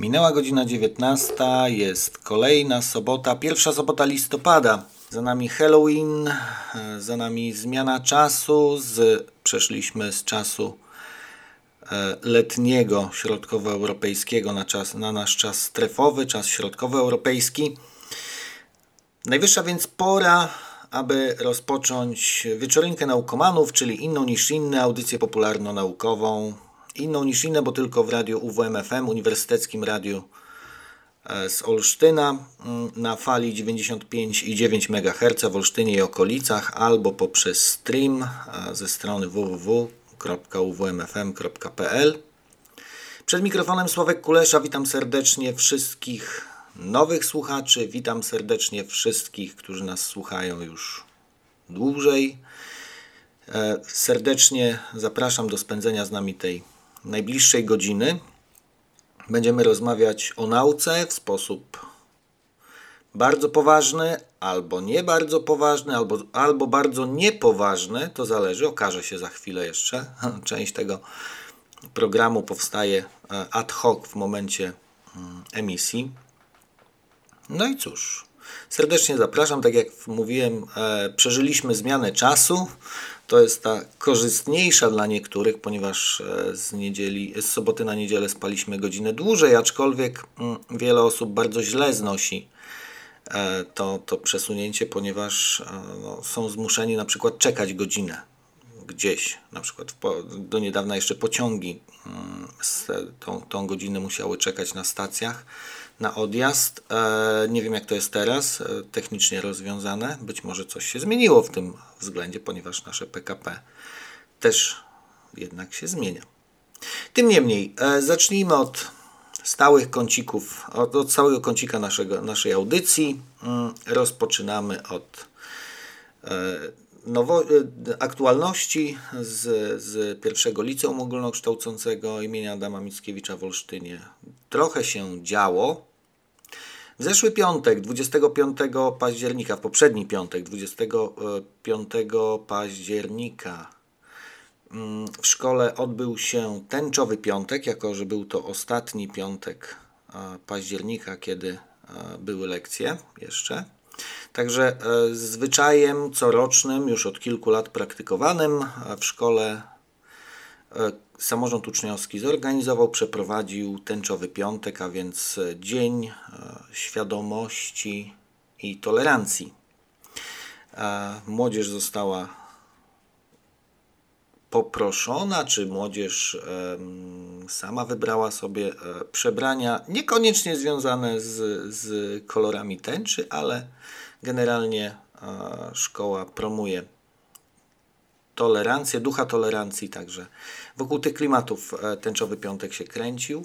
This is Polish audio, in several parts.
Minęła godzina 19, jest kolejna sobota, pierwsza sobota listopada. Za nami Halloween, za nami zmiana czasu, przeszliśmy z czasu letniego, środkowoeuropejskiego na nasz czas strefowy, czas środkowoeuropejski. Najwyższa więc pora, aby rozpocząć wieczorinkę naukomanów, czyli inną niż inne, audycję popularno-naukową. Inną niż inne, bo tylko w radiu UWMFM, Uniwersyteckim Radiu z Olsztyna, na fali 95,9 MHz w Olsztynie i okolicach, albo poprzez stream ze strony www.uwmfm.pl. Przed mikrofonem Sławek Kulesza, witam serdecznie wszystkich nowych słuchaczy, witam serdecznie wszystkich, którzy nas słuchają już dłużej. Serdecznie zapraszam do spędzenia z nami tej najbliższej godziny. Będziemy rozmawiać o nauce w sposób bardzo poważny, albo nie bardzo poważny, albo bardzo niepoważny. To zależy, okaże się za chwilę jeszcze. Część tego programu powstaje ad hoc w momencie emisji. No i cóż, serdecznie zapraszam. Tak jak mówiłem, przeżyliśmy zmianę czasu. To jest ta korzystniejsza dla niektórych, ponieważ z soboty na niedzielę spaliśmy godzinę dłużej, aczkolwiek wiele osób bardzo źle znosi to przesunięcie, ponieważ są zmuszeni na przykład czekać godzinę gdzieś. Na przykład do niedawna jeszcze pociągi tą godzinę musiały czekać na stacjach na odjazd. Nie wiem, jak to jest teraz technicznie rozwiązane. Być może coś się zmieniło w tym względzie, ponieważ nasze PKP też jednak się zmienia. Tym niemniej, zacznijmy od stałych kącików, od stałego kącika naszej audycji. Rozpoczynamy od aktualności z pierwszego liceum ogólnokształcącego imienia Adama Mickiewicza w Olsztynie. Trochę się działo. W zeszły piątek, 25 października, w poprzedni piątek, 25 października w szkole odbył się tęczowy piątek, jako że był to ostatni piątek października, kiedy były lekcje jeszcze. Także zwyczajem corocznym, już od kilku lat praktykowanym w szkole, samorząd uczniowski przeprowadził tęczowy piątek, a więc Dzień Świadomości i Tolerancji. Młodzież została poproszona, czy młodzież sama wybrała sobie przebrania, niekoniecznie związane z kolorami tęczy, ale generalnie szkoła promuje tolerancję, ducha tolerancji, także wokół tych klimatów tęczowy piątek się kręcił.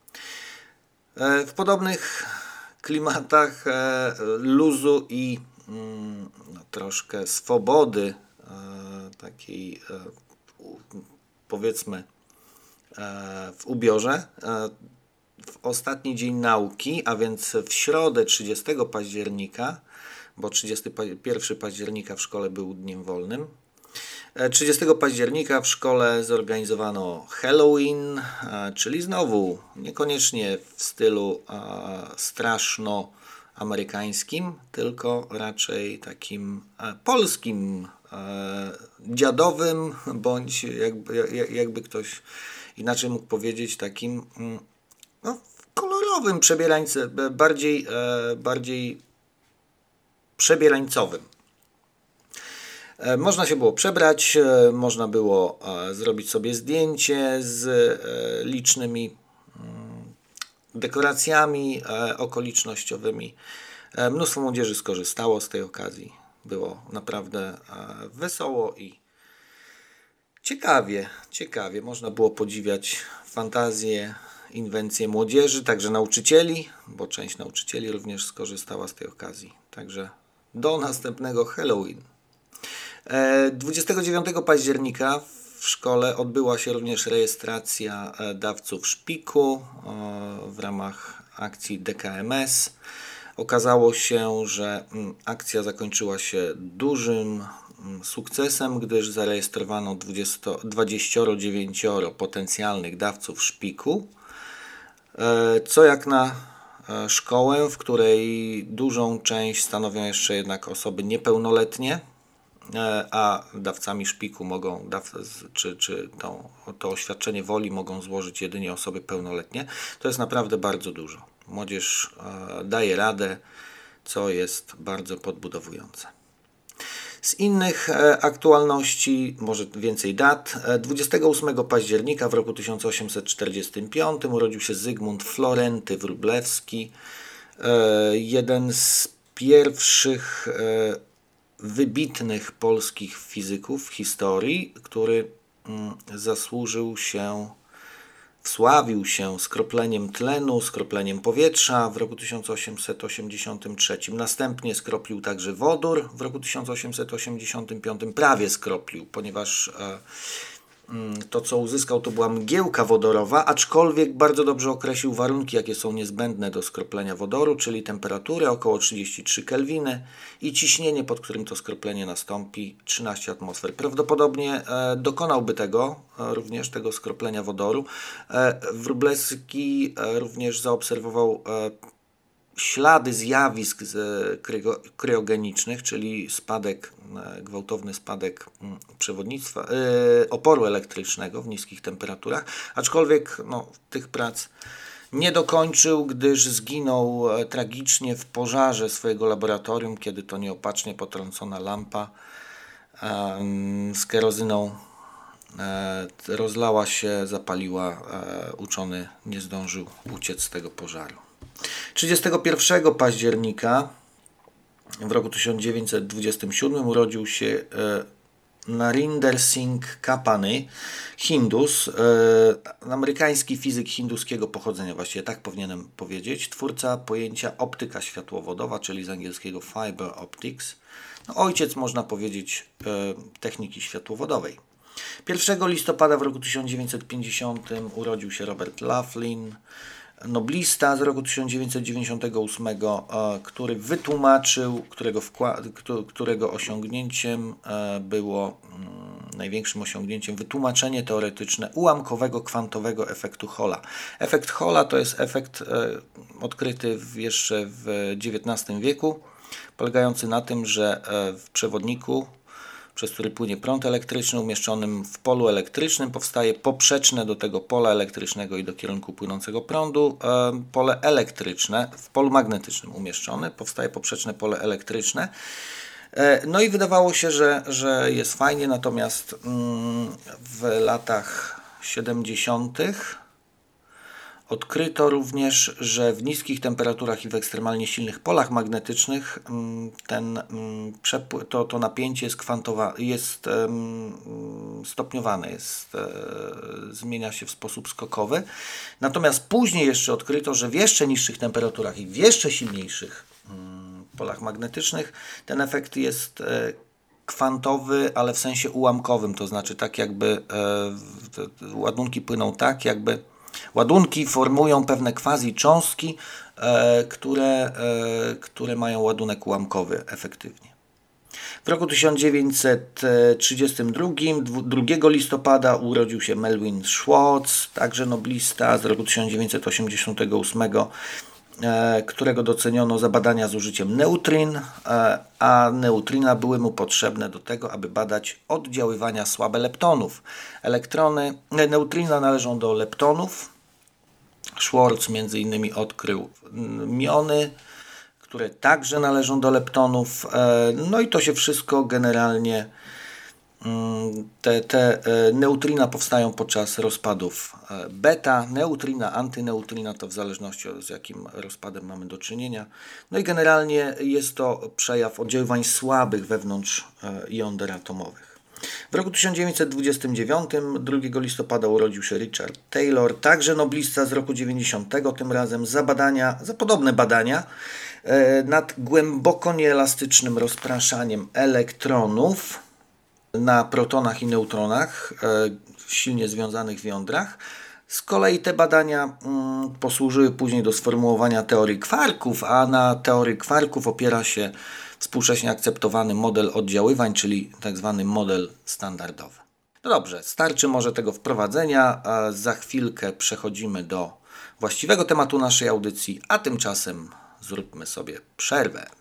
W podobnych klimatach luzu i troszkę swobody, takiej powiedzmy w ubiorze, w ostatni dzień nauki, a więc w środę 30 października, bo 31 października w szkole był dniem wolnym. 30 października w szkole zorganizowano Halloween, czyli znowu niekoniecznie w stylu straszno-amerykańskim, tylko raczej takim polskim, dziadowym, bądź jakby ktoś inaczej mógł powiedzieć, takim kolorowym, bardziej przebierańcowym. Można się było przebrać, można było zrobić sobie zdjęcie z licznymi dekoracjami okolicznościowymi. Mnóstwo młodzieży skorzystało z tej okazji. Było naprawdę wesoło i ciekawie. Można było podziwiać fantazję, inwencję młodzieży, także nauczycieli, bo część nauczycieli również skorzystała z tej okazji. Także do następnego Halloween. 29 października w szkole odbyła się również rejestracja dawców szpiku w ramach akcji DKMS. Okazało się, że akcja zakończyła się dużym sukcesem, gdyż zarejestrowano 29 potencjalnych dawców szpiku. Co jak na szkołę, w której dużą część stanowią jeszcze jednak osoby niepełnoletnie, a dawcami szpiku mogą, czy to oświadczenie woli mogą złożyć jedynie osoby pełnoletnie, to jest naprawdę bardzo dużo. Młodzież daje radę, co jest bardzo podbudowujące. Z innych aktualności, może więcej dat, 28 października w roku 1845 urodził się Zygmunt Florenty Wróblewski, jeden z pierwszych wybitnych polskich fizyków w historii, który wsławił się skropleniem tlenu, skropleniem powietrza w roku 1883. Następnie skroplił także wodór w roku 1885. Prawie skroplił, ponieważ to, co uzyskał, to była mgiełka wodorowa, aczkolwiek bardzo dobrze określił warunki, jakie są niezbędne do skroplenia wodoru, czyli temperaturę około 33 kelwiny i ciśnienie, pod którym to skroplenie nastąpi, 13 atmosfer. Prawdopodobnie dokonałby tego skroplenia wodoru. Wróblewski również zaobserwował ślady zjawisk kryogenicznych, czyli gwałtowny spadek przewodnictwa, oporu elektrycznego w niskich temperaturach, aczkolwiek tych prac nie dokończył, gdyż zginął tragicznie w pożarze swojego laboratorium, kiedy to nieopatrznie potrącona lampa z kerozyną rozlała się, zapaliła. Uczony nie zdążył uciec z tego pożaru. 31 października w roku 1927 urodził się Narinder Singh Kapany, Hindus, amerykański fizyk hinduskiego pochodzenia, właściwie tak powinienem powiedzieć, twórca pojęcia optyka światłowodowa, czyli z angielskiego fiber optics. Ojciec, można powiedzieć, techniki światłowodowej. 1 listopada w roku 1950 urodził się Robert Laughlin, noblista z roku 1998, który wytłumaczył, którego osiągnięciem było największym osiągnięciem wytłumaczenie teoretyczne ułamkowego kwantowego efektu Halla. Efekt Halla to jest efekt odkryty jeszcze w XIX wieku, polegający na tym, że w przewodniku, przez który płynie prąd elektryczny umieszczonym w polu elektrycznym, powstaje poprzeczne do tego pola elektrycznego i do kierunku płynącego prądu pole elektryczne, w polu magnetycznym umieszczone, powstaje poprzeczne pole elektryczne. No i wydawało się, że jest fajnie, natomiast w latach 70. odkryto również, że w niskich temperaturach i w ekstremalnie silnych polach magnetycznych to napięcie jest stopniowane, zmienia się w sposób skokowy. Natomiast później jeszcze odkryto, że w jeszcze niższych temperaturach i w jeszcze silniejszych polach magnetycznych ten efekt jest kwantowy, ale w sensie ułamkowym, to znaczy tak jakby ładunki płyną tak, jakby ładunki formują pewne quasi-cząstki, które mają ładunek ułamkowy efektywnie. W roku 1932, 2 listopada urodził się Melvin Schwartz, także noblista z roku 1988, którego doceniono za badania z użyciem neutrin, a neutrina były mu potrzebne do tego, aby badać oddziaływania słabe leptonów. Neutrina należą do leptonów. Schwartz między innymi odkrył miony, które także należą do leptonów. No i to się wszystko generalnie, te neutrina powstają podczas rozpadów beta, neutrina, antyneutrina, to w zależności od z jakim rozpadem mamy do czynienia. No i generalnie jest to przejaw oddziaływań słabych wewnątrz jąder atomowych. W roku 1929, 2 listopada urodził się Richard Taylor, także noblista z roku 90, tym razem za podobne badania nad głęboko nieelastycznym rozpraszaniem elektronów na protonach i neutronach silnie związanych w jądrach. Z kolei te badania posłużyły później do sformułowania teorii kwarków, a na teorii kwarków opiera się współcześnie akceptowany model oddziaływań, czyli tak zwany model standardowy. No dobrze, starczy może tego wprowadzenia, a za chwilkę przechodzimy do właściwego tematu naszej audycji, a tymczasem zróbmy sobie przerwę.